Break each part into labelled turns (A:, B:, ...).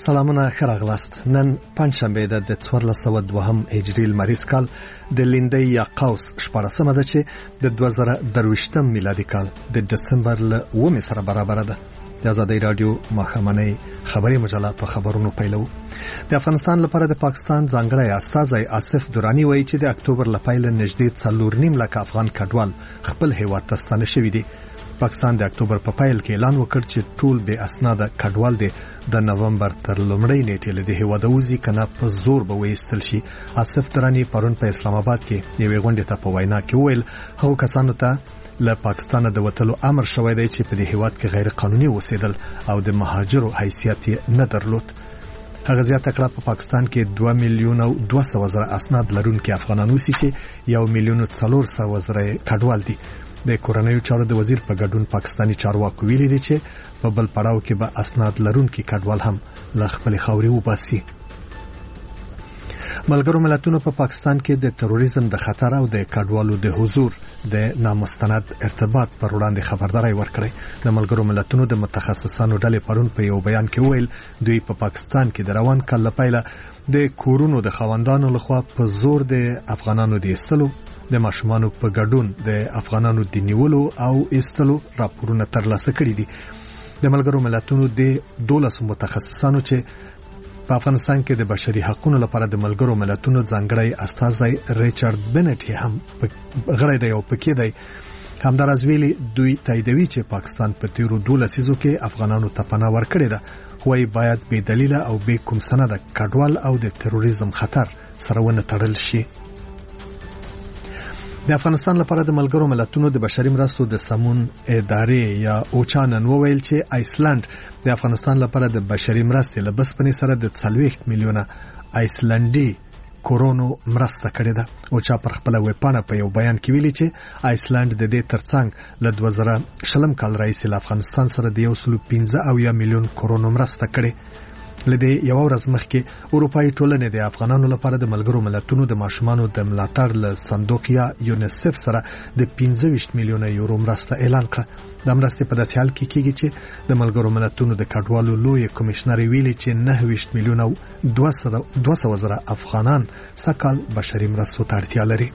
A: سلامونه ښه راغلاست. نن پنجشنبه ده د 1402 هجري لمریز کال د لیندۍ یا قوس 14مه ده چې د 2023 میلادي کال د دسمبر له 9 سره برابر ده. د آزادۍ رادیو ماښامنۍ خبري مجله په خبرونو پیلو. د افغانستان لپاره د پاکستان ځانګړی استازی آصف درانی وایي چې د اکتوبر لپاره نږدې 4.5 لک افغان کډوال خپل هیواد ته ستانه شوي دي. پاکستان د اکتوبر په پیل کې اعلان وکړ چې ټول بې اسناده کډوال دي د نومبر تر لومړۍ نیټې له هیواد وځي کنه په زور به وایستل شي. آصف درانی پرون په اسلام آباد کې یوې غونډې ته په وینا کې ویل هغو کسانو ته له پاکستان د وټلو امر شوی دی چې په دې هیواد کې غیر قانوني اوسېدل او د مهاجرو حیثیت نه درلود. هغه زیاته کړه په پاکستان کې 2,200,000 اسناد لرونکي افغانان اوسي چې 1,400,000 کډوال دي. د کورنیو چارو د وزیر په ګډون پاکستانی چارواکو ویلي دي چې په بل پړاو کې به اسناد لرونکي کډوال هم له خپل خاورې وباسي. ملګرو ملتونو په پاکستان کې د تروریزم د خطر او د کډوالو د حضور د نامستند ارتباط پر وړاندې خبرداري ورکړي. د ملګرو ملتونو د متخصصانو ډلې پرون په یو بیان کې ویل دوی په پاکستان کې د روان کال لپاره د کورونو د خاوندانو لخوا په زور د افغانانو د ایستلو د ماشومانو په ګډون د افغانانو د نیولو او ایستلو راپورونه ترلاسه کړي دي. د ملګرو ملتونو د 12 متخصصانو چې په افغانستان کې د بشري حقوقو لپاره د ملګرو ملتونو ځانګړی استازی ریچارډ بنټ هم غړی دی او پکې دی همدارز ویلي دوی تاییدوي چې پاکستان په تیرو 12 لسیزو کې افغانانو ته پناه ورکړې ده خو باید بې دلیل او بې کوم سند کډوال او د تروریزم خطر سره ونه تړل شي. د افغانستان لپاره د ملګرو ملتونو د بشري مرستو د سمون ادارې یا اوچا نن وویل چې آیسلند د افغانستان لپاره د بشري مرستې له بسپنې سره د 40 میلیونه آیسلندي کورونو مرسته کړې ده. اوچا پر خپل ویبپاڼه په یو بیان کې ویلي چې آیسلند د دې ترڅنګ له 2000 کال راهیسې له افغانستان سره د 115 میلیون کورونو مرسته کړې. لدې یو ورځ مخکې اروپאי ټولنې د افغانانو لپاره د ملګرو ملتونو د ماشومانو د ملاتړ له صندوق یا یونیسف سره د 25 میلیونه یورو مرسته اعلان کړه. د مرستې په داسې حال کې کېږي چې د ملګرو ملتونو د کډوالو لوی کمشنر ویلي چې 29 میلیونه 200,000 افغانان سکهال بشري مرستو ته اړتیا لري.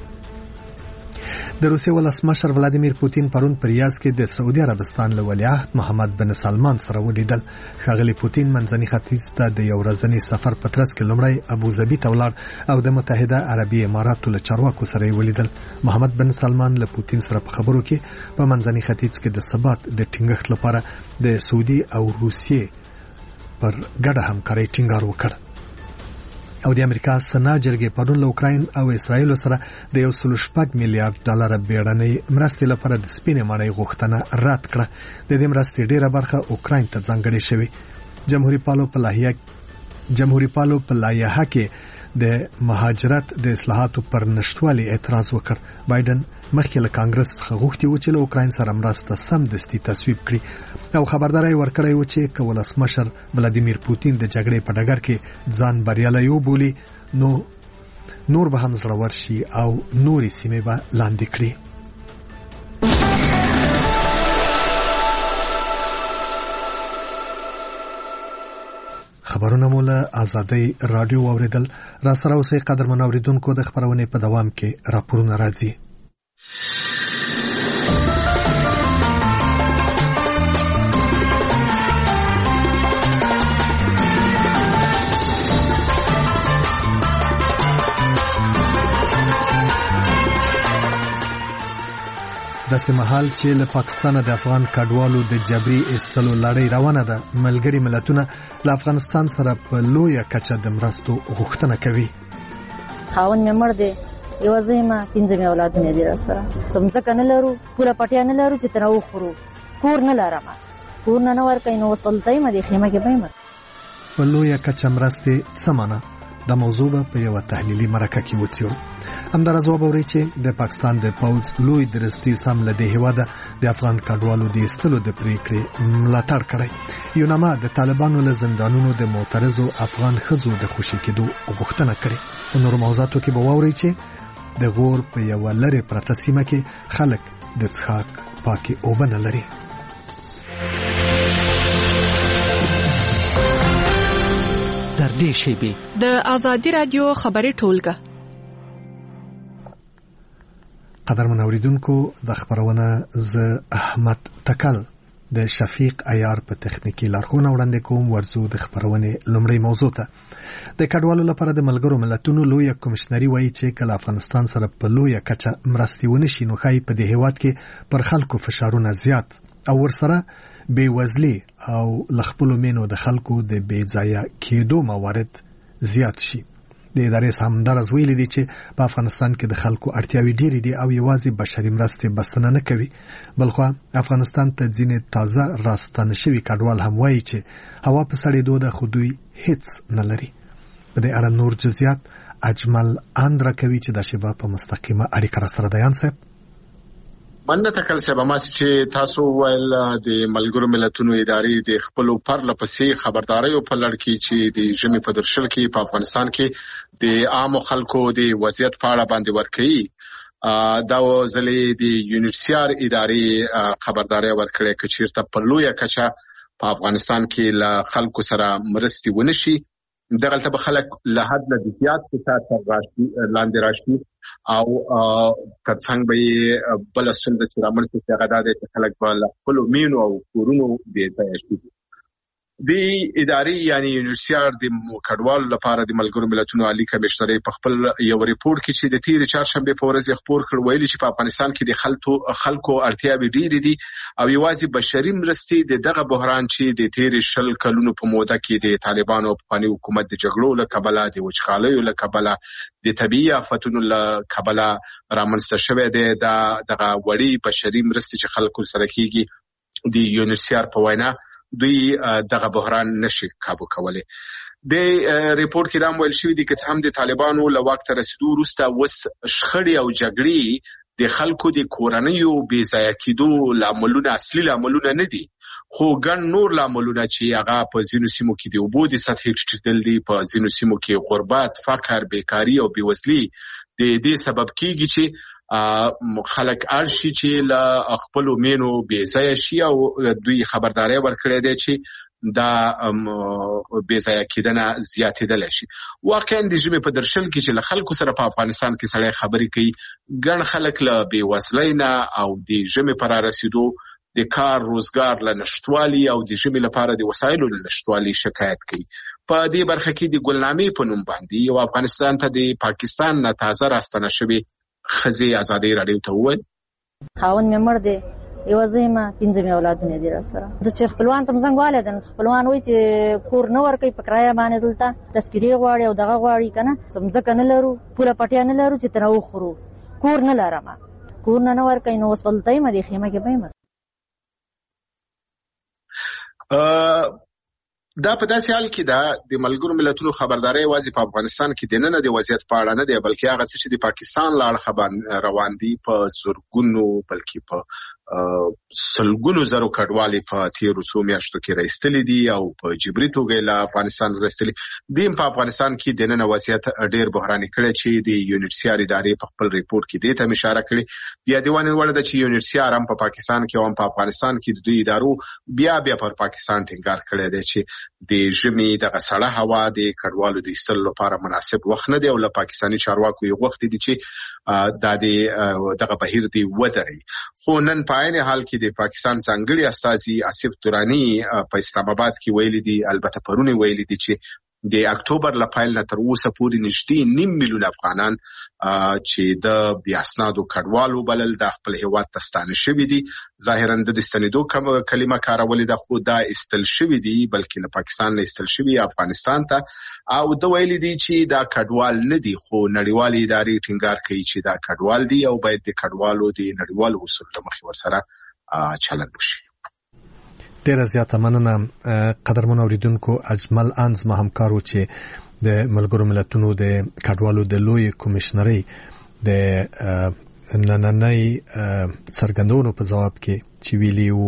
A: د روسیې ولسمشر ولادیمیر پوتین پرون په ریاض کې د سعودي عربستان له ولیعهد محمد بن سلمان سره ولیدل. ښاغلی پوتین منځني ختیځ ته د یو ورځني سفر په ترڅ کې لومړی ابوظبي ته ولاړ او د متحده عربي اماراتو له چارواکو سره ولیدل. محمد بن سلمان له پوتین سره په خبرو کې په منځني ختیځ کې د ثبات د ټینګښت لپاره د سعودي او روسیې پر ګډه همکارۍ ټینګار وکړ. او د امریکا سنا جرګې پرون له اوکراین او اسرایل سره د 1.8 میلیارډ ډالر بیړنۍ مرستې لپاره د سپینې ماڼۍ غوښتنه رد کړه. د دې مرستې ډیره برخه اوکراین ته ځانګړې شوې. جمهوریت پالو په لایحه کې د مهاجرت د اصلاحاتو پر نشټوالي اعتراض وکړ. بایدن مخکې له کانګرس څخه غوښتي و چې له اوکراین سره مرسته سمدستي تصویب کړي او خبرداري ورکړی و چې ولسمشر ولادیمیر پوتین د جګړې په ډګر کې ځان بریالی وبولي نور به هم زړور شي او نورې سیمې به لاندې کړي. خبرونه مولا آزادۍ رادیو اوریدل. را سره اوسئ قدرمن اوریدونکو. د خبرونې په دوام کې راپورونه راځي. داسې مهال چې له پاکستان د افغان کډوالو د جبري ایستلو لړۍ روانه ده ملګري ملتونه له افغانستان سره په لویه کچه د مرستو غوښتنه کوي.
B: خاوند مې مړ دی یو ځایما 15 اولادونه دي سره څومره کنه لرو پورا پټیا نه لرو چې تر وخورو کور نه لرم کور نه ورکې نو وصلتای مې خیمه کې بېمه
A: په لویه کچه مرستې سمانه د موضوع په یو تحلیلي مرکه کې وڅیړو. همدارس وبوري چې د پاکستان د پوز لوی درستی سم له دی هواده د افغان کډوالو د استلو د پریکړې ملاتړ کړی. یوناما د طالبانو له زندانونو د معترضو افغان خزو د خوشي کېدو غوښتنه کړې. په نورو موضوعاتو کې به ووري چې د غور په یو لری پرته سیمه کې خلک د څښاک پاکي اوبه نه لري.
C: دې شیبې
D: د آزادي رادیو خبري ټولګه.
A: قدرمن اوریدونکو د خبرونه ز احمد تکل د شفیق عیار په تخنیکی لارښوونه وړاندې کوم. ورزو د خبرونه لومړی موضوع ته. د کډوالو لپاره د ملګرو ملتونو لوی کمشنري وایي چې کله افغانستان سره په لوی کچه مرستې ونشي نو خای په دې هیواد کې پر خلکو فشارونه زیات او ورسره بې وزلي او لخپلو مینو د خلکو د بې ځایه کېدو موارد زیات شي. د ادارې سمندرز ویلي دي چې په افغانستان کې د خلکو اړتیاوې ډېرې دي او یوازې بشري مرستې بسنه نه کوي. بلخو افغانستان ته ځینې تازه راستانه شوي کډوال هم وایي چې هوا په سړېدو ده خو دوی هیڅ نه لري. په دې اړه نور جزئیات اجمل اندرا کوي چې د شبا په مستقیمه اړیکه را سره دیان صاحب.
E: مننه تکل صاحب. ما چې تاسو ویل د ملګرو ملتونو ادارې د خپل پرله پسې خبرداري په لړ کې چې د ژمي په درشل کې په افغانستان کې د عام خلکو د وضعیت په اړه باندې ورکړي دا ځلې د یونیسیار ادارې خبرداري ورکړي چې چیرته په لویه کچه په افغانستان کې له خلکو سره مرستې ونشي دغه ته به خلک له حد نه زیات څه لاندې راشي او څنګه به بل څنګه چې رامنځته شي هغه د خلک په خپل مینو او کورونو دی ته شي. د ادارې یعنی یونیسیار د کډوالو لپاره د ملګرو ملتونو عالی کمشنر په خپل یو ریپورت کې چې د تیر چهارشنبه په ورځ خبر کړ ویلي چې په افغانستان کې د خلکو اړتیاوې ډېرې دي او یوازې بشري مرستې دغه بحران چې د تیر شل کلونو په موده کې د طالبانو په فني حکومت د جګړو له کبله د وچکالیو له کبله د طبيعي آفتونو له کبله رامنځته شوې ده دغه وړي بشري مرستې چې خلکو سره کېږي د یونیسیار په وینا دوی دغه بحران نشي کابو کولای. د ریپورت کې دا ویل شوی دی چې هم د طالبانو له وخت رسیدو وروسته وس شخړې او جګړې د خلکو د کورنیو بې ځای کېدو لاملونه اصلي لاملونه نه دي خو ګڼ نور لاملونه چې هغه په ځینو سیمو کې د اوبو د سطحې ټیټېدل دي په ځینو سیمو کې غربت فقر بیکاری او بېوزلي د دې سبب کېږي چې خلک ارشي چې له خپل مینو بې ځای شي او دوی خبرداري ورکړي دي چې دا بې ځای کېدنه زیاتېدل شي. واقعا د ژمي په درشل کې چې له خلکو سره په افغانستان کې سړی خبرې کوي ګڼ خلک له بې وزلۍ نه او د ژمي پر رسیدو د کار روزګار له نشټوالي او د ژمي لپاره د وسایلو له نشټوالي شکایت کوي. په دې برخه کې د ګلنامې په نوم باندې یو افغانستان ته د پاکستان نه تازه راستنه شوی خزي آزادي رادیو ته وویل
B: خاون مې مړ دی یو زېما 15 اولادونه دي سره د چې خپلوان ته زنګواله د خپلوان وای چې کور نه ور کوي په کرایه باندې دلته تذکری غواړي او دغه غواړي کنه سمځک نه لرو پوره پټیا نه لرو چې تر وخورو کور نه لرم کور نه ور کوي نو وسپلتای مې خیمه کې به
E: دا په داسې حال کې دا د ملګرو ملتونو خبرداري واځي په افغانستان کې د نن د وضعیت په اړه نه دی بلکې هغه څه چې د پاکستان لاړ خبر روان دي په زورګونو بلکې په سلګونو زرو کډوالي په تیرو څو میاشتو کې راستلي دي او په جبري توګه له افغانستان راستلي دي. په افغانستان کې د نن وضعیت ډېر بحراني کړي چې د یونیسیار ادارې په خپل ریپورت کې دې ته اشاره کړې د یادونه وړ ده چې یونیسیار هم په پاکستان کې او په افغانستان کې د دوی ادارو بیا پر پاکستان ټینګار کړی دی چې د ژمي دغه سړه هوا د کډوالو د ایستلو لپاره مناسب وخت نه دی او له پاکستاني چارواکو یو وخت دي چې دغه بهیر دی ودرې. خو نن په عین حال کې د پاکستان ځانګړي استازي آصف تورانی په اسلام آباد کې ویلي دي البته پرونی ویلي دي چې د اکتوبر له پیل نه تر اوسه پورې نږدې 9 میلیون افغانان چې د بیا اسنادو کډوالو بلل د خپل هیواد ته ستانه شوي دي. ظاهرا د ستنېدو کلمه کارولې ده خو دا استل شوي دي بلکې له پاکستان نه استل شوي افغانستان ته او د ویلي دي چې دا کډوال نه دي خو نړیوالې ادارې ټینګار کوي چې دا کډوال دي او باید د کډوالو د نړیوالو اصولو له مخې ورسره چلند وشي.
A: ډیره زیاته مننه قدرمن اوریدونکو. اجمل انز ما همکارو چې د ملګرو ملتونو د کډوالو د لوی کمشنري د نننۍ څرګندونو په جواب کې چې ویلیو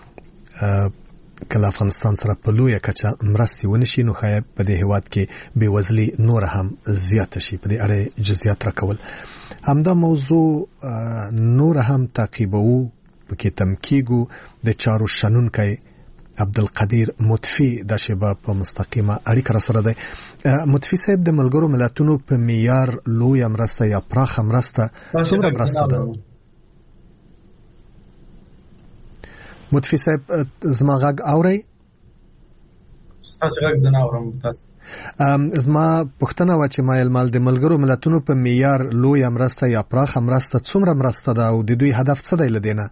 A: کله افغانستان سره په لویه کچه مرستې ونشي نو خای په دې هیواد کې بېوزلي نور هم زیات شي. په دې اړه جزئیات راکول همدا موضوع نور هم تعقیبوو پکې تمکیګو د چارو شنونکي عبدالقدیر مطفی د شیبه په مستقیمه اړیکه سره دی. مطفی صاحب د ملګرو ملتونو په معیار لوی مرسته یا پراخه مرسته څومره مرسته ده؟ مطفی صاحب زما غږ اورئ؟
C: تاسو غږ زه نه اورم.
A: زما پوښتنه و چې مال د ملګرو ملتونو په معیار لوی مرسته یا پراخه مرسته څومره مرسته ده او د دوی هدف څه دی لدینه؟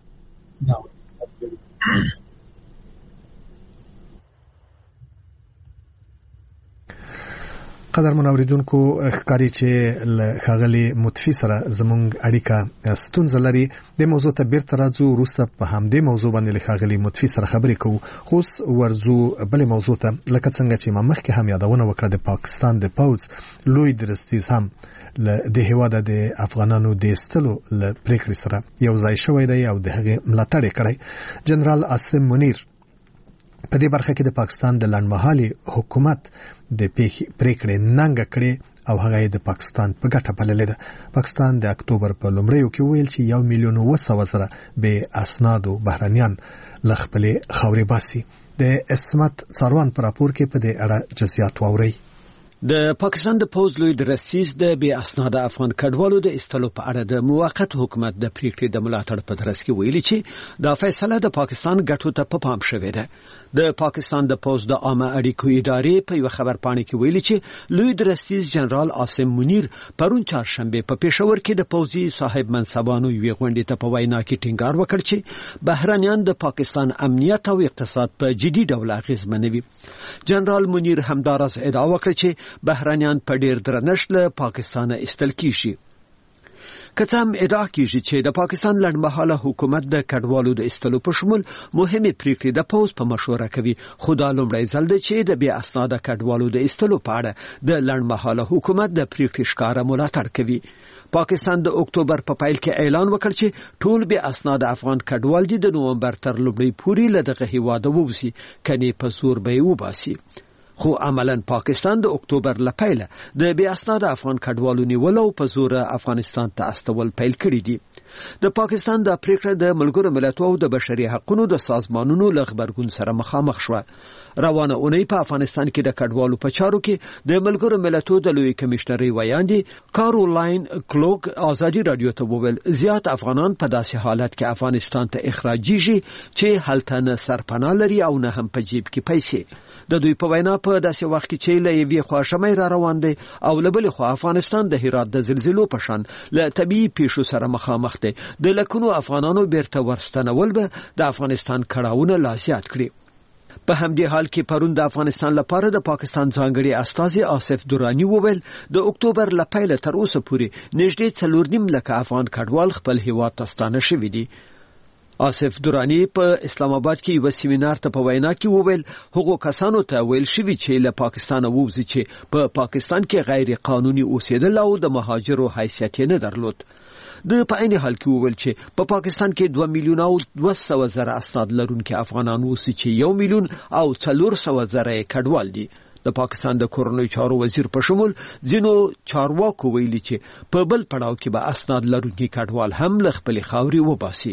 A: قدر منوریدونکو ښکاری چې ښاغلي مطفی سره زمونږ اړیکه ستونزه لري. د موضوع ته بیرته راځو، وروسته په همدې موضوع باندې ښاغلي مطفی سره خبرې کوو. خو ورځو بلې موضوع ته، لکه څنګه چې ما مخکې هم یادونه وکړه د پاکستان د پوځ لوی درستیز هم د هیواد د افغانانو د ایستلو له پریکړې سره یو ځای شوی دی او د هغې ملاتړ یې کړی. جنرال عاصم منیر په دې برخه کې د پاکستان د لنډمهالي حکومت د پریکړې ننګه کړې او هغه د پاکستان په ګټه بللې ده. پاکستان د اکتوبر په لومړیو کې ویل چې 1,200,000 بې اسنادو بهرنیان له خپلې خاورې باسي. د اسمت څاروان په راپور کې په دې اړه جزئیات واورئ.
F: د پاکستان د پوځ لوی درستیز د بې اسناد افغان کډوالو د ایستلو په اړه د موقت حکومت د پریکړې د ملاتړ په ترڅ کې ویلي چې دا فیصله د پاکستان ګټو ته په پام شوې ده. د پاکستان د پوځ د عامه اړیکو ادارې په یو خبرپاڼه کې ویلي چې لوی درستیز جنرال عاصم منیر پرون چهارشنبه په پېښور کې د پوځي صاحب منصبانو یوې غونډې ته په وینا کې ټینګار وکړ چې بهرنیان د پاکستان امنیت او اقتصاد په جدي ډول اغیزمنوي. جنرال منیر همداراز ادعا وکړه چې بهرنیان په ډیر درنښت له پاکستانه ایستل کیږي. که څه هم ادعا کیږي چې د پاکستان لنډمهاله حکومت د کډوالو د ایستلو په شمول مهمه پریکړې د پوز په مشوره کوي، خو دا لومړی ځل دی چې د بې اسناده کډوالو د ایستلو په اړه د لنډمهاله حکومت د پریکړې ښکاره ملاتړ کوي. پاکستان د اکتوبر په پیل کې اعلان وکړ چې ټول بې اسناده افغان کډوال دي د نومبر تر لومړۍ پورې له دغه هیواده ووځي، کني په زور به یې وباسي. خو عملاً پاکستان د اکتوبر له پیله د بې اسناده افغان کډوالو نیول او په زور افغانستان ته استول پیل کړی دي. د پاکستان د پریکړه د ملګرو ملتونو او د بشري حقوقو د سازمانونو له خبرګون سره مخامخ شوه. روانه اونۍ په افغانستان کې د کډوالو په چارو کې د ملګرو ملتونو د لوی کمشنري ویاندې کارولاین کلوک ازادي رادیو ته وویل زیات افغانان په داسې حالت کې افغانستان ته اخراجيږي چې هلته نه سرپناه لري او نه هم په جیب کې پیسې. د دوی په وینا په داسې وخت کې چې له یوې خوا شمې را روان دي او له بلې خوا افغانستان د هرات د زلزلو په شان له طبيعي پیښو سره مخامخ دی، د لکونو افغانانو بیرته ورستنول به د افغانستان کړهونه لا زیات کړي. په همدې حال کې پرون د افغانستان لپاره د پاکستان ځانګړي استازي آصف درانی وویل د اکتوبر له پیله تر اوسه پورې نږدې 4.5 لک افغان کډوال خپل هیواد ته ستانه شوي دي. آصف درانی په اسلام آباد کې یو سیمینار ته په وینا کې وویل هغو کسانو ته ویل شوی چې له پاکستان ووځي چې په پاکستان کې غیر قانوني اوسېدل او د مهاجرو حیثیت نه درلود. د په عین حال کې وویل چې په پاکستان کې 2,200,000 اسناد لرونکي افغانان اوسي چې 1,400,000 کډوال دي. د پاکستان د کورنۍ چارو وزیر په شمول ځینو چارواکو ویلي چې په بل پړاو کې به اسناد لرونکي کډوال هم له خپل خاوري وباسي.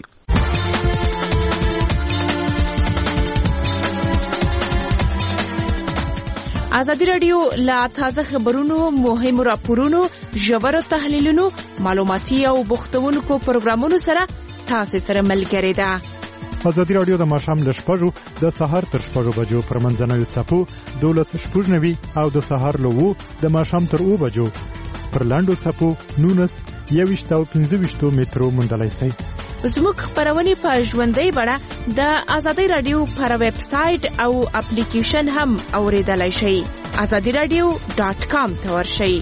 D: ازادي رادیو لا تازه خبرونو، مهمو راپورونو، ژورو تحلیلونو، معلوماتي او بوختونکو پروګرامونو سره تاسو سره ملګری ده.
G: ازادي رادیو د ماښام له 6 د سهار تر 6 بجو پر منځنوي څپو 12:90 او د سهار له 2 د ماښام تر 2 بجو پر لاندو څپو 19 او 25 مترو موندلای شئ.
D: زموږ خبرونه په ژوندۍ بڼه د ازادي رادیو پر ویب سټ او اپلیکیشن هم اوریدلای شئ. azadiradio.com ته ورشئ.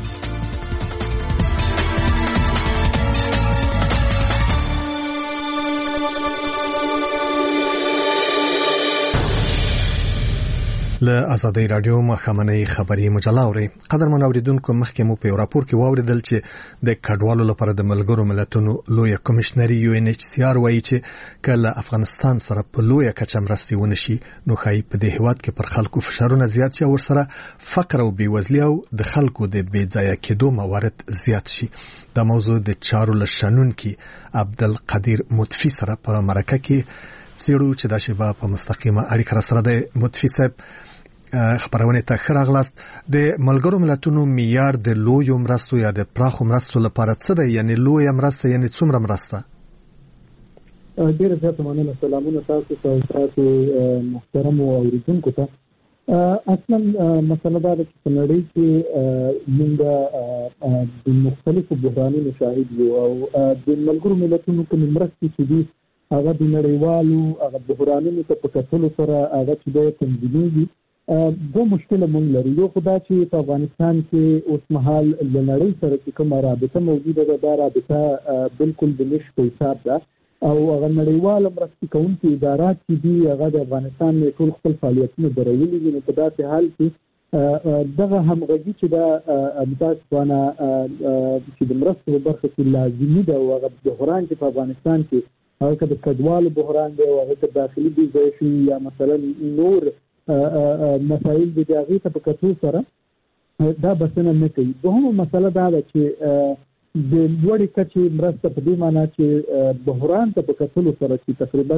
A: له ازادي رادیو مخامنۍ خبري مجله اوري. قدرمن اوریدونکو مخکې مو په راپور کې واوریدل چې د کډوالو لپاره د ملګرو ملتونو لوی کمشنري UNHCR وایي چې کله افغانستان سره په لوی کچه مرستې ونشي نو خای په دې هیواد کې پر خلکو فشارونه زیات شي او ورسره فقر او بیوزلي او د خلکو د بې ځایه کېدو موارد زیات شي. دا موضوع د چارو لشنونکي عبدالقدیر مطفی سره په مرکه کې سیړو چې دا شیبه په مستقیمه اړیکه سره د متفی صاحب خبرونه ته خراغلاست د ملګرو ملتونو معیار د لوی مرستو یا د پراخو مرستو لپاره څه دی یعنی لوی مرسته یعنی څومره مرسته
H: ډیره زیاته مننه سلامونه تاسو ته محترم اوریدونکو ته اصلا مسله دا ده چې نړۍ کې موږ د مختلفو بحرانونو شاهد یو او د ملګرو ملتونو په مرستې چې دي هغه د نړیوالو هغه بحرانونو ته په کتلو سره هغه چې د تنظیمېږي دو مشکله مونږ لري یو خدا چې په افغانستان کې اوس مهال د نړۍ سره چې کومه رابطه موجوده ده دا رابطه بالکل د نش په حساب ده او هغه نړیواله مرستې کوونکي ادارات چې دي هغه د افغانستان ټول خپل فعالیتونه درولي دي نو په داسې حال کې دغه همغږي چې د متاسفانه چې د مرستو په برخه کې لازمي ده او هغه بحران چې په افغانستان کې هغه که د کډوالو بحران دی او هغه که داخلي بېځایه شوي یا مثلا نور مسایل دي د هغې ته په کتو سره دا بسنه نه کوي دوهمه مسله دا ده چې د لوړې کچې مرسته په دې معنی چې بحران ته په کتلو سره چې تقریبا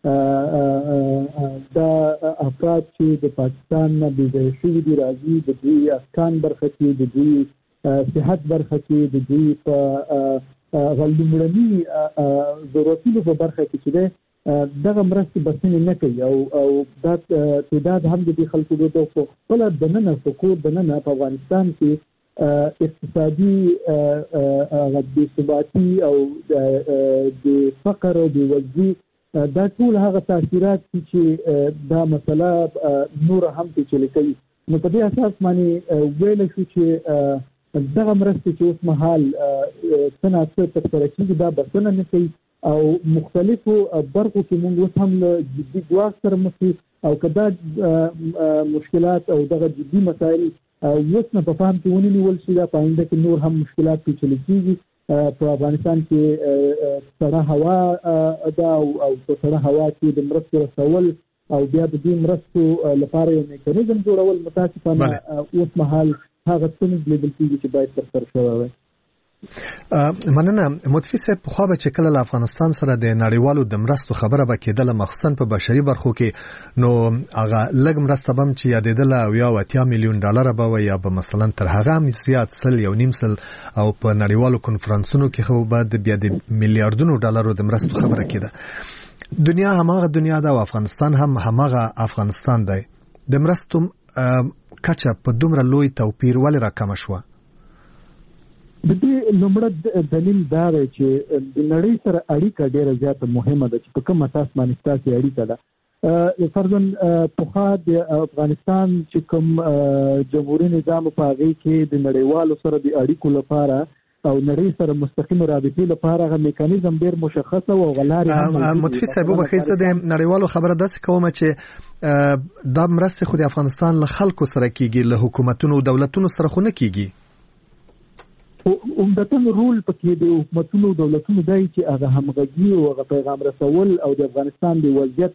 H: دا افراد چې د پاکستان نه بېځایه شوي دي راځي د دوی اسکان برخه کې د دوی صحت برخه کې د دوی په لومړني ضرورتونو په برخه کې چې دی دغه مرستې بسنې نه کوي او دا تعداد هم د دې خلکو د خپله دننه په کور دننه په افغانستان کې اقتصادي بېثباتي او د فقر او بېوزلي دا ټول هغه تاثیرات چې دا مسله نور هم پیچلې کوي نو په دې اساس باندې ویلی شو چې دغه مرستې چې اوس مهال څه ناڅه ترسره کېږي دا بسنه نه کوي او مختلفو برخو کې موږ اوس هم له جدي ګواښ سره مخ یو او که دا مشکلات او دغه جدي مسایل اوس نه په فهم کې ونیول شي دا په آینده کې نور هم مشکلات پیچلي کېږي په افغانستان کې سړه هوا ده او په سړه هوا کې د مرستو رسول او بیا د دې مرستو لپاره یو میکانیزم جوړول متاسفانه اوس مهال هغه څه نه لیدل کېږي چې باید ترسره شوی وي
A: مننه متفی صاحب په خو به چې کله له افغانستان سره د نړیوالو د مرستو خبره به کېدله مخصوصا په بشري برخو کې نو هغه لږ مرسته به هم چې یادېدله او یا 80 میلیون ډالر به وي یا به مثلا تر هغه هم زیات سل یو نیم سل او په نړیوالو کنفرانسونو کې خو به د بیا د میلیارډونو ډالرو د مرستو خبره کېده دنیا هماغه دنیا ده او افغانستان هم هماغه افغانستان دی د مرستو کچه په دومره لوی توپیر ولې راکمه شوه
H: د دې لومړی دلیل دا دی چې د نړۍ سره اړیکه ډیره زیاته مهمه ده چې په کوم اساس باندې ستاسې اړیکه ده فرضاً پخوا د افغانستان چې کوم جمهوري نظام په هغې کې د نړیوالو سره د اړیکو لپاره او نړۍ سره مستقیم رابطې لپاره هغه میکانیزم ډیر مشخص او غلارې
A: متفی صاحب وبخښئ زه د نړیوالو خبره داسې کوم چې دا مرستې خو د افغانستان له خلکو سره کېږي له حکومتونو او دولتونو سره خو نه کېږي
H: عمدتاً رول پکې د حکومتونو او دولتونو دی چې هغه همغږي او هغه پیغام رسول او د افغانستان د وضعیت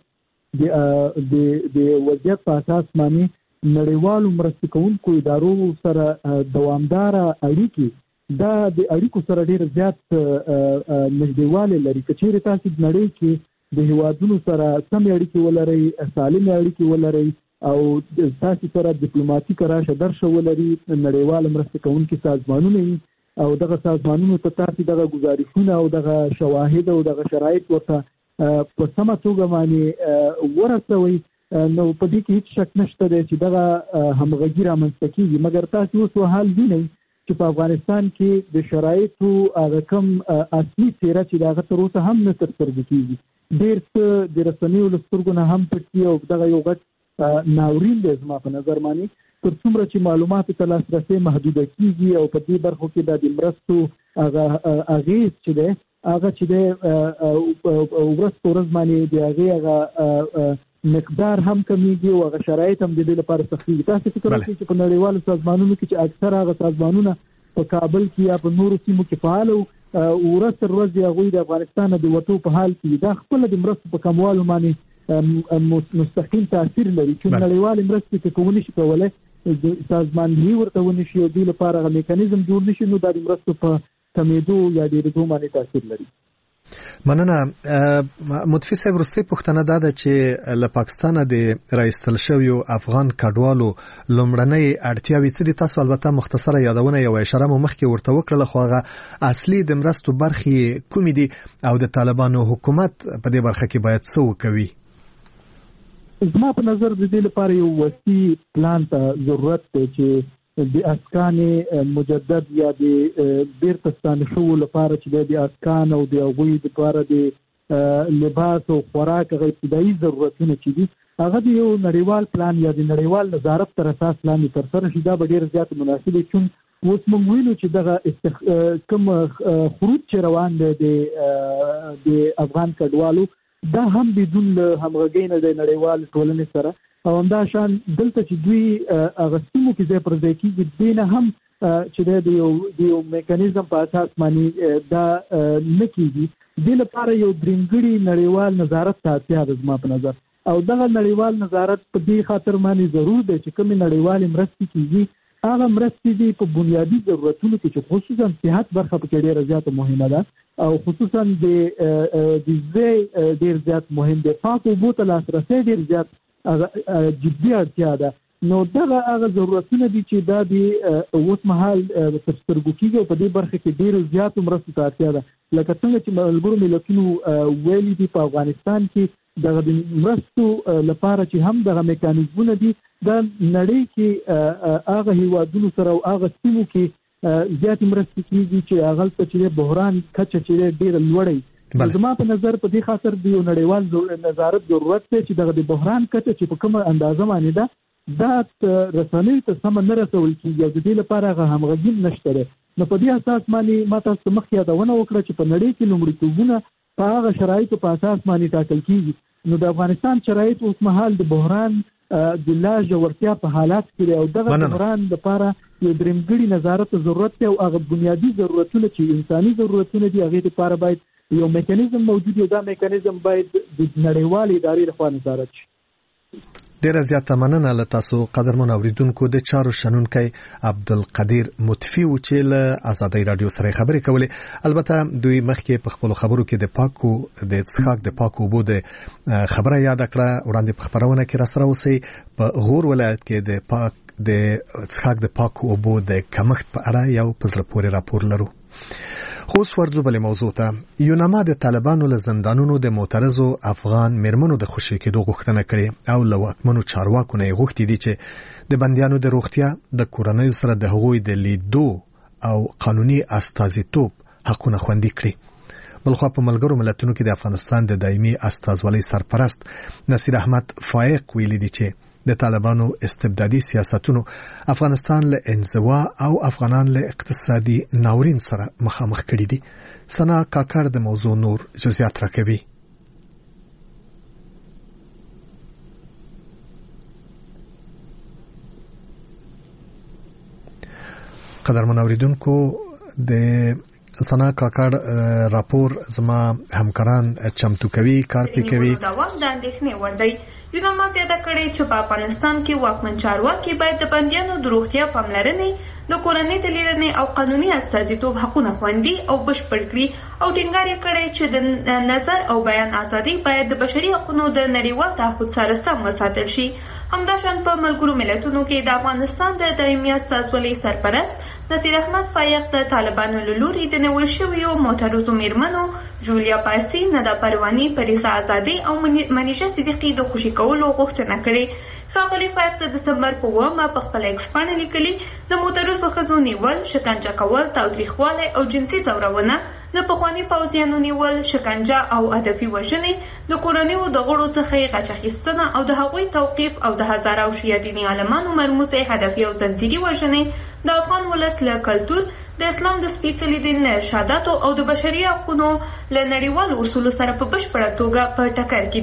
H: د وضعیت په اساس باندې نړیوالو مرستې کوونکو ادارو سره دوامداره اړیکې دا د اړیکو سره ډېر زیات نږدېوالی لري که چیرې تاسو د نړۍ کې د هیوادونو سره سمې اړیکې ولرئ سالمې اړیکې ولرئ او تاسو سره ډیپلوماټیک راشه درشه ولري نړیواله مرستې کوونکي سازمانونه وي او دغه سازمانونو ته تاسو دغه گزارشونه او دغه شواهد او دغه شرایط ورته په سمه توګه باندې ورسوي نو په دې کې هیڅ شک نشته دی چې دغه همغږي رامنځته کېږي مګر تاسو اوس حال وینئ چې په افغانستان کې د شرایطو هغه کوم اصلي څېره چې د هغه تر اوسه هم نه ترسترګو کېږي ډېر څه د رسنیو له سترګو نه هم پټ دي او دغه یو غټ ناورین دی زما په نظر باندې تر څومره چې معلوماتو ته لاسرسی محدوده کېږي او په دې برخو کې د مرستو هغه اغېز چې دی هغه چې دی ورځ په ورځ باندې د هغې هغه مقدار هم کمیږي او هغه شرایط هم د دې لپاره سختېږي تاسو فکر وکړئ چې په نړیوالو سازمانونو کې چې اکثر هغه سازمانونه په کابل کې یا په نورو سیمو کې فعال او ورځ تر ورځې هغوی د افغانستان د وتو په حال کې دا خپله د مرستو په کموالو باندې مستقیم تاثیر لري چې نړیوالې مرستې که ونشي کولی سازماندهي ورته ونشي او دوی لپاره هغه میکانیزم جوړ نشي نو دا د مرستو په کمیدو یا ډېرېدو باندې تاثیر لري
A: مننه. متفق صاحب وروستۍ پوښتنه دا ده چې له پاکستانه د راایستل شویو افغان کډوالو لومړنۍ اړتیاوې څه دي؟ تاسو البته مختصره یادونه یو اشاره مو مخکې ورته وکړله، خو هغه اصلي د مرستو برخې کومې دي او د طالبانو حکومت په دې برخه کې باید څه وکوي؟
H: زما په نظر د دې لپاره یو وسیع پلان ته ضرورت دی چې د اسکان مجدد یا د بیرته ستانشو لپاره چې د اسکان او د هغوی لپاره د لباس او خوراک غو ابتدایي ضرورتونه چې دي هغه د یو نړیوال پلان یا د نړیوال نظارت تر اساس لاندې ترسره شي. دا به ډېر زیات مناسب وي چې اوس موږ وینو چې دغه کوم خروج چې روان دی د افغان کډوالو دا هم بدون همغږۍ نه د نړیوال ټولنې سره او همداشان دلته چې دوی هغه سیمو کې ځای پر ځای کېږي دوی نه هم چې د یو میکانیزم په اساس باندې دا نه کېږي. دې لپاره یو درېمګړي نړیوال نظارت ته اړتیا ده زما په نظر، او دغه نړیوال نظارت په دې خاطر باندې ضرور دی چې کومې نړیوالې مرستې کېږي هغه مرستې دي په بنیادي ضرورتونو کې چې خصوصا صحت برخه پکې ډېره زیاته مهمه ده او خصوصا د ځای ډېر زیات مهم دی. پاک اوبو ته لاسرسی ډېر زیات جدي اړتیا ده. نو دغه هغه ضرورتونه دي چې دا د اوس مهال تر سترګو کېږي او په دې برخه کې ډېرو زیاتو مرستو ته اړتیا ده. لکه څنګه چې ملګرو ملتونو ویلي دي په افغانستان کې دغه د مرستو لپاره چې هم دغه میکانیزمونه دي دا نړۍ کې هغه هیوادونو سره او هغه سیمو کې زیاتې مرستې کېږي چې هغلته چې بحران کچه چې ډېره لوړه وي. زما په نظر په دې خاطر د یو نړیوال نظارت ضرورت دی چې دغه د بحران کچه چې په کومه اندازه باندې ده دا رسنۍ ته سم نه رسول کېږي او د دې لپاره هغه همغږي نشته ده. نو په دې اساس باندې ما تاسو مخکې یادونه وکړه چې په نړۍ کې لومړیتوبونه په هغه شرایطو په اساس باندې ټاکل کېږي. نو د افغانستان شرایط اوس مهال د بحران د لا ژورتیا په حالات کې او دغه بحران لپاره یو درېمګړي نظارت ضرورت دی او هغه بنیادي ضرورتونه چې انساني ضرورتونه دي هغه لپاره باید یو میکانیزم موجود یو دا میکانیزم باید د نړیوال ادارې لخوا نظارت شي.
A: ډیره زیاته مننه له تاسو قدرمن اوریدونکو. د چارو شنونکی عبدالقدیر مطفی و چې له آزادۍ رادیو سره خبرې کولې. البته دوی مخکې په خپل خبرو کې د پاکو د څښاک د پاکو اوبو د خبره یاد کړه. وړاندې په خبرونه کې را سره اوسئ. په غور ولایت کې د څښاک د پاکو اوبو د کمښت په اړه یو په زړه پورې راپور لرو. خو اوس ورځو بلې موضوع ته. یوناما د طالبانو له زندانونو د معترضو افغان میرمنو د خوشي کېدو غوښتنه کړې او له واکمنو چارواکو نه غوښتي دي چې د بندیانو د روغتیا د کورنۍ سره د هغوی د لیدو او قانوني استازیتوب حقونه خوندي کړي. بلخوا په ملګرو ملتونو کې د افغانستان د دایمي استازولۍ سرپرست نصیر احمد فائق ویلي دي چې د طالبانو استبدادي سیاستونو افغانستان له انزوا او افغانان له اقتصادي ناورین سره مخامخ کړي دي. سنا کاکړ د موضوع نور جزئیات راکوي. قدرمن اوریدونکو د سنا کاکړ راپور زما همکاران چمتو کوي کار پې کوي.
I: دا وخت د اندېښنې وړ دی. یوناما زیاته کړې چې په افغانستان کې واکمن چارواکي باید د بندیانو د روغتیا پاملرنې د کورنۍ د لیدنې او قانوني استازیتوب حقونه خوندي او بشپړ کړي او ټینګار یې کړی چې د نظر او بیان ازادي باید د بشري حقوقو د نړیوال تعهد سره سم وساتل شي. همداشان په ملګرو ملتونو کې د افغانستان د دایمي استازولۍ سرپرست نصیر احمد فائق د طالبانو له لوري د نیول شویو معترضو میرمنو جولیا پارسي، ندا پرواني، پریسا آزادي او منیژه صدیقي د خوشي کولو غوښتنه کړې. ښاغلي فائق د دسمبر په 9 په خپل ایکس باندې لیکلي د معترضو ښځو نیول، شکنجه کول، تاوتریخوالی او جنسي ځورونه، د پخواني پوځیانو نیول، شکنجه او هدفي وژنې، د کورنیو د غړو څخه غچ اخیستنه او د هغوی توقیف او د هزاره او شیعه دیني عالمانو مرموزې هدفي او زنځیري وژنې د افغان ولس له کلتور، د اسلام د سپېڅلي دین له ارشاداتو او د بشري حقوقو له نړیوالو اصولو سره په بشپړه توګه په ټکر کې دي.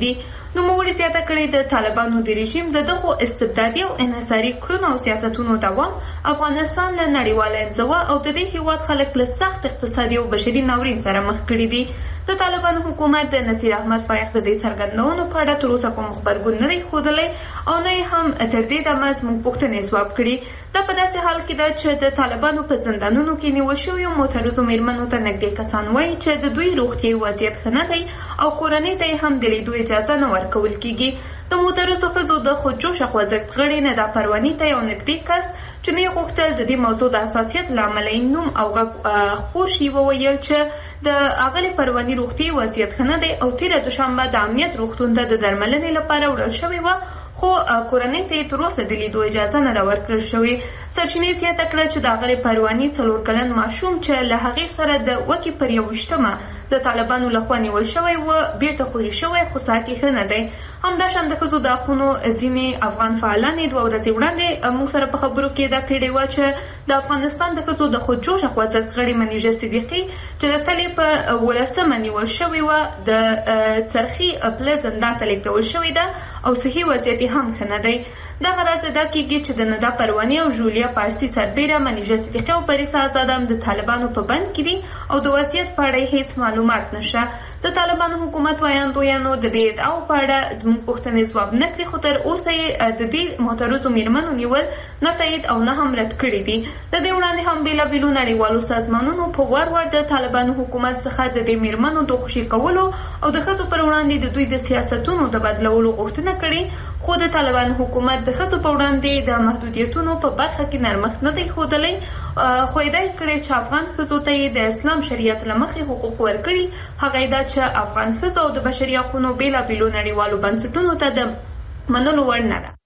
I: نوموړي زیاته کړې د طالبانو د رژیم د دغو استبدادي او انحصاري کړنو او سیاستونو دوام افغانستان له نړیواله انزوا او د دې هیواد خلک له سخت اقتصادي او بشري ناورین سره مخ کړي دي. د طالبانو حکومت د نصیر احمد فایق د دې څرګندونو په اړه تر اوسه کوم خبرګون نه دی ښودلی او نه یې هم تر دې دمه زموږ پوښتنې ځواب کړي. دا په داسې حال کې ده چې د طالبانو په زندانونو کې نیول شویو معترضو میرمنو ته نږدې کسان وایي چې د دوی روغتیایي وضعیت ښه نه دی او کورنۍ ته یې هم د لیدو اجازه نه ورکول کیږي. د معترضو ښځو د خودجوشه خوځښت غړي ندا پرواني ته یو نږدې کس چې نه یې غوښتل د دې موضوع د حساسیت له امله یې نوم او غږ خپور شي وویل چې د اغلې پرواني روغتیایي وضعیت ښه نه دی او تېره دوشنبه د امنیت روغتون ته د درملنې لپاره وړل شوې وه خو کورنۍ ته یې تر اوسه د لیدو اجازه نه ده ورکړل شوې. سرچینې زیاته کړه چې د اغلې پرواني 4 کلن ماشوم چې له هغې سره د وکې پر 21مه د طالبانو لخوا نیول شوی و بیرته خوشي شوی خو ساعت یې ښه نه دی. همداشان د ښځو د حقونو ځینې افغان فعالان یې 2 ورځې وړاندې موږ سره په خبرو کې دا کړې وه چې د افغانستان د ښځو د خودجوشه خوځښت غړي منیژه صدیقي چې د تلې په 18مه نیول شوې وه د څرخي پله زندان ته لیږدول شوې ده او صحي وضعیت هم ښه نه دی. دغه راز ادا کېږي چې د ندا پرواني او ژولیا پارسي سربیره منیژه صدیقي او پریسا آزاد هم د طالبانو په بند کې دي او د وضعیت په اړه هیڅ معلومات نشته. د طالبانو حکومت ویاندویانو د دې ادعاو په اړه زموږ پوښتنې ځواب نه کړي خو تر اوسه یې د دې معترضو میرمنو نیول نه تایید او نه هم رد کړي دي. د دې وړاندې هم بېلابېلو نړیوالو سازمانونو په وار وار د طالبانو حکومت څخه د دې میرمنو د خوشي کولو او د ښځو پر وړاندې د دوی د سیاستونو د بدلولو غوښتنه کړې خو د طالبانو حکومت د ښځو په وړاندې د محدودیتونو په برخه کې نرمښت نه دی ښودلی خو ادعا یې کړې چې افغان ښځو ته یې د اسلام شریعت له مخې حقوق ورکړي. هغه ادعا چې افغان ښځو او د بشري حقونو بېلابېلو نړیوالو بنسټونو ته د منلو وړ نه ده.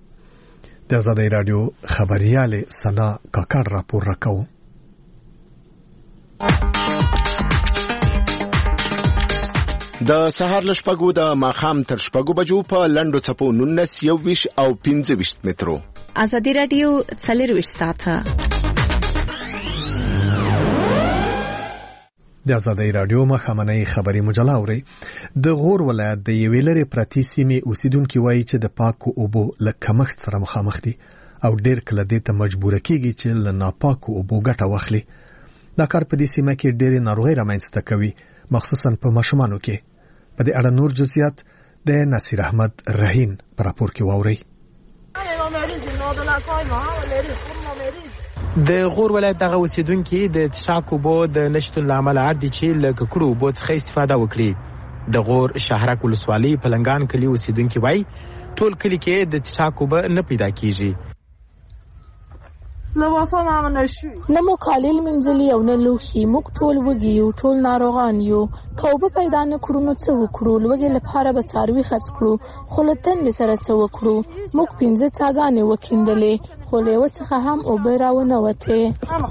A: د ازادۍ راډیو خبریالې سنا کاکړ راپور راکوو.
E: د سهار له شپږو د ماښام تر شپږو بجو په لنډو څپو 19 21 او 25 مترو.
D: ازادي راډیو 24 ساعته
A: د ازادۍ راډیو مخامنۍ خبري مجله اوري. د غور ولایت د یوې لرې پرتې سیمې اوسیدونکو وایي چې د پاکو اوبو له کمښت سره مخامخ دي او ډېر کله دې ته مجبور کیږي چې له ناپاکو اوبو ګټه واخلي. دا کار په دې سیمه کې ډېرې ناروغۍ رامنځته کوي مخصوصا په ماشومانو کې. په دې اړه نور جزئیات د نصیر احمد رهین پر راپور کې واوري.
J: د غور ولایت دغه اوسیدونکو د څښاک اوبو د نشټون لامل اړ دي چې له ککړو اوبو څخه استفاده وکړي. د غور شهرک ولسوالۍ پلنګان کلی اوسیدونکو وایي ټول کلی کې د څښاک اوبه نه پیدا کیږي.
K: نه مو کالل منځلي او نه لوښي موږ ټول وږي یو ټول ناروغان یو که اوبه پیدا نه کړو نو څه وکړو لوږې لپاره به څاروي خرڅ کړو خو له تندې سره څه وکړو موږ 15 څاګانې وکیندلې خو له یوه څخه هم اوبه راونوتې.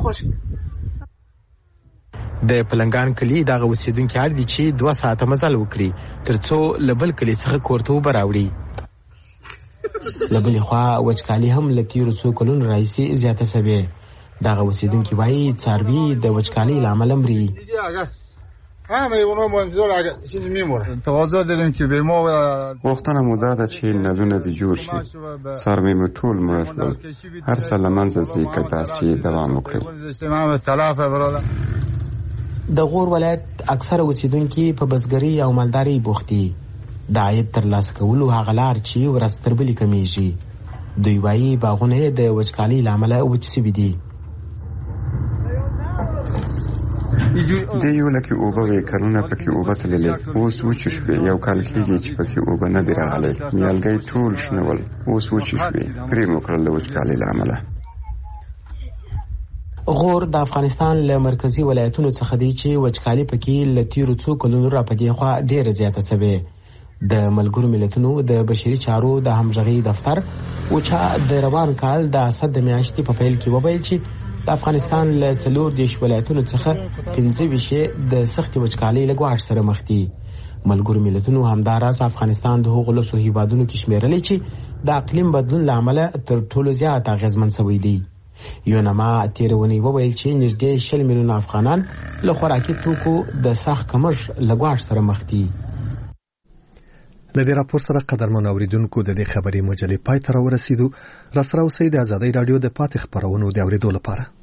J: د پلنګان کلي دغه اوسیدونکي اړ دي چې 2 ساعته مزل وکړي ترڅو له بل کلي څخه کور ته اوبه راوړي. له بلې خوا وچکالي هم له تېرو څو کلونو راهیسې زیاته شوې. دغه اوسیدونکي وایي څاروي د وچکالۍ له امله مري.
L: غوښتنه مو دا ده چې نلونه دې جوړ شي. څاروي مې ټول مړه شول. هر څه له منځه ځي که داسې دوام وکړي.
J: د غور ولایت اکثره اوسیدونکي په بزګرۍ او مالدارۍ بوخت دي. د عاید ترلاسه کولو هغه لار چې ورځ تر بلې کمیږي. دوی وایي باغونه د وچکالۍ له امله وچ سوي دي.
L: د یو لکه اوبه وې کلونه پکې اوبه تللې اوس وچ شوې. یو کال کېږي چې پکې اوبه نه دي راغلې. نیالګي ټول شنه ول اوس وچ شوې. پرې مو کړل د وچکالۍ له امله.
J: غور د افغانستان له مرکزی ولایتونو څخه دی چې وچکالي پکې له تیرو څو کلونو راپدې خوا ډېره زیاته شوې. د ملګرو ملتونو د بشري چارو د همغږي دفتر اوچا د روان کال د اسد د میاشتې په پیل کې وویل چې د افغانستان له 40 ولایتونو څخه 15 د سختي وچکالۍ له ګواښ سره مخ دي. ملګرو ملتونو همداراز افغانستان د هغو لسو هیوادونو کې شمیرلې چې د اقلیم بدلون له امله تر ټولو زیات اغیزمن شوي دي. یونما تیرونی وویل چې نږدې 20 میلیونه افغانان له خوراکي توکو د سخت کمښت له ګواښ سره مخ دي.
A: لدې راپور سره قدرمن اوریدونکو د دې خبري مجلې پای ته راورسېدو. را سره اوسئ د ازادۍ رادیو د پاتې خبرونو د اوریدو لپاره.